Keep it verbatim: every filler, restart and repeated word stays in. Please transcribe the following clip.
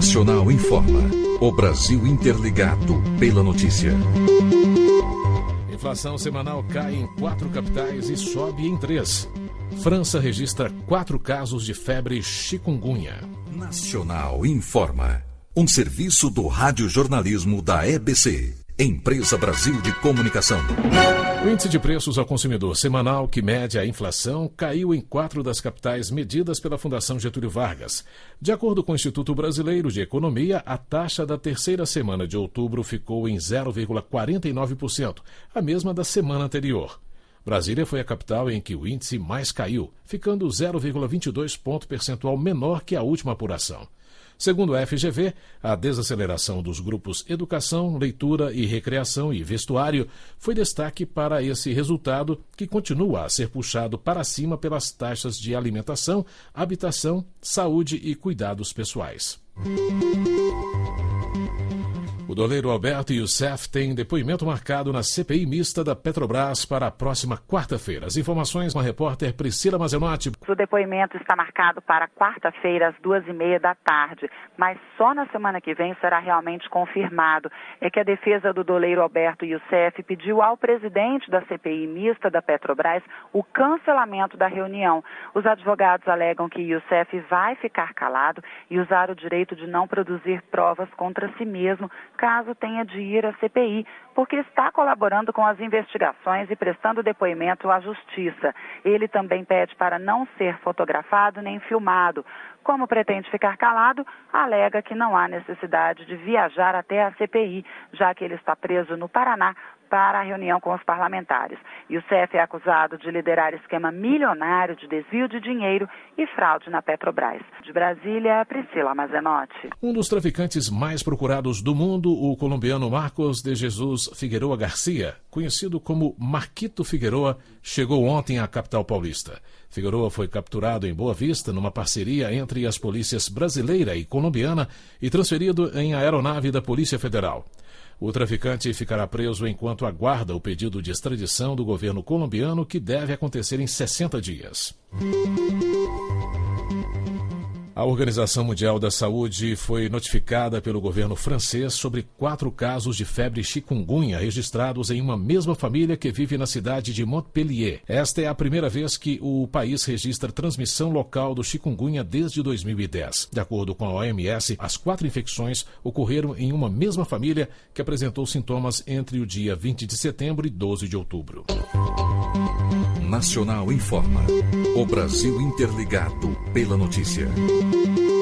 Nacional informa. O Brasil interligado pela notícia. Inflação semanal cai em quatro capitais e sobe em três. França registra quatro casos de febre chikungunya. Nacional informa. Um serviço do radiojornalismo da E B C, Empresa Brasil de Comunicação. O índice de preços ao consumidor semanal, que mede a inflação, caiu em quatro das capitais medidas pela Fundação Getúlio Vargas. De acordo com o Instituto Brasileiro de Economia, a taxa da terceira semana de outubro ficou em zero vírgula quarenta e nove por cento, a mesma da semana anterior. Brasília foi a capital em que o índice mais caiu, ficando zero vírgula vinte e dois ponto percentual menor que a última apuração. Segundo a F G V, a desaceleração dos grupos Educação, Leitura e Recreação e Vestuário foi destaque para esse resultado, que continua a ser puxado para cima pelas taxas de alimentação, habitação, saúde e cuidados pessoais. O doleiro Alberto Youssef tem depoimento marcado na C P I mista da Petrobras para a próxima quarta-feira. As informações com a repórter Priscila Mazenotti. O depoimento está marcado para quarta-feira, às duas e meia da tarde, mas só na semana que vem será realmente confirmado. É que a defesa do doleiro Alberto Youssef pediu ao presidente da C P I mista da Petrobras o cancelamento da reunião. Os advogados alegam que Youssef vai ficar calado e usar o direito de não produzir provas contra si mesmo, caso tenha de ir à C P I, porque está colaborando com as investigações e prestando depoimento à Justiça. Ele também pede para não ser fotografado nem filmado. Como pretende ficar calado, alega que não há necessidade de viajar até a C P I, já que ele está preso no Paraná para a reunião com os parlamentares. Youssef é acusado de liderar esquema milionário de desvio de dinheiro e fraude na Petrobras. De Brasília, Priscila Mazenotti. Um dos traficantes mais procurados do mundo, o colombiano Marcos de Jesus Figueroa Garcia, conhecido como Marquito Figueroa, chegou ontem à capital paulista. Figueroa foi capturado em Boa Vista numa parceria entre as polícias brasileira e colombiana e transferido em aeronave da Polícia Federal. O traficante ficará preso enquanto aguarda o pedido de extradição do governo colombiano, que deve acontecer em sessenta dias. A Organização Mundial da Saúde foi notificada pelo governo francês sobre quatro casos de febre chikungunya registrados em uma mesma família que vive na cidade de Montpellier. Esta é a primeira vez que o país registra transmissão local do chikungunya desde dois mil e dez. De acordo com a O M S, as quatro infecções ocorreram em uma mesma família que apresentou sintomas entre o dia vinte de setembro e doze de outubro. Nacional informa. O Brasil interligado pela notícia.